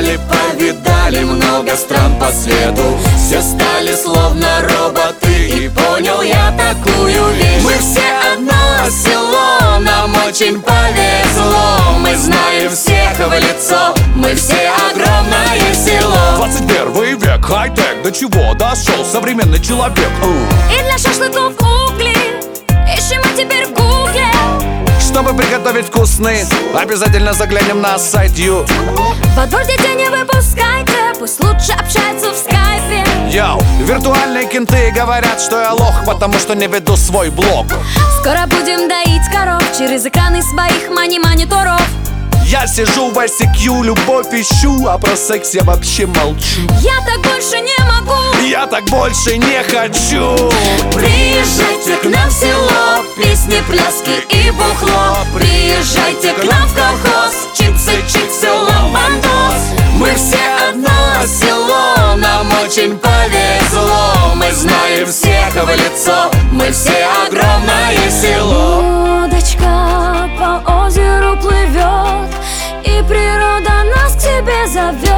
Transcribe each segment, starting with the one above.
побывали, повидали много стран по свету. Все стали словно роботы, и понял я такую вещь: мы все одно село, нам очень повезло. Мы знаем всех в лицо, мы все огромное село. 21 век, хай-тек, до чего дошел современный человек? И для шашлыков угли ищем мы теперь в гугле. Чтобы приготовить вкусный, обязательно заглянем на сайт Ю. Во двор детей не выпускайте, пусть лучше общаются в скайпе. Йоу, виртуальные кенты говорят, что я лох, потому что не веду свой блог. Скоро будем доить коров через экраны своих мани-мониторов. Я сижу в ICQ, любовь ищу, а про секс я вообще молчу. Я так больше не могу, Я так больше не хочу. Приезжайте к нам в село, песни, пляски и бухло. Приезжайте к нам в колхоз, чипсы, чипсы, ламбандос. Мы все одно село, нам очень повезло. Мы знаем всех в лицо, мы все огромное село. лодочка по озеру плывет, и природа нас к себе зовет.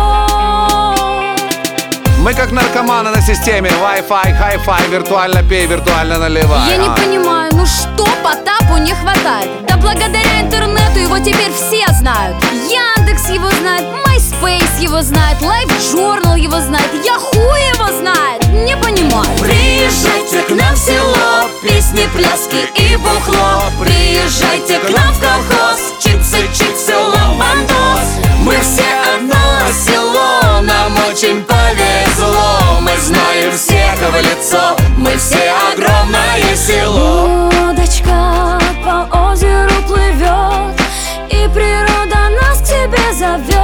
Мы как наркоманы на системе Wi-Fi, Hi-Fi, виртуально пей, виртуально наливай. Я не понимаю, ну что Потапу не хватает? Да благодаря интернету его теперь все знают. Яндекс его знает, MySpace его знает, LiveJournal его знает, Yahoo его знает. Не понимаю. Приезжайте к нам в село, песни, пляски и бухло. Приезжайте к нам в колхоз, чипсы, чипсы, ламбандос. Мы все одно село, нам очень повезло. Мы знаем всех в лицо, мы все огромное село. Лодочка по озеру плывет, и природа нас к себе зовет.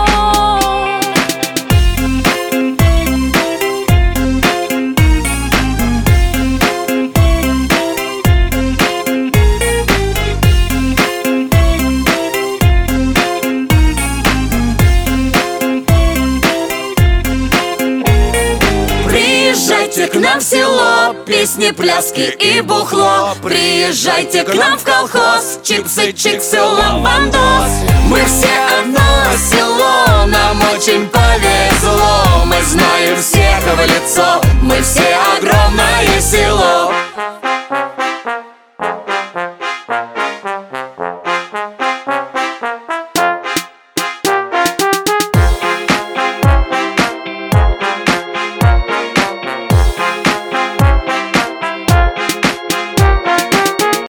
Приезжайте к нам в село, песни, пляски и бухло. Приезжайте к нам в колхоз, чипсы, чиксы, ламбандос. Мы все одно село, нам очень повезло.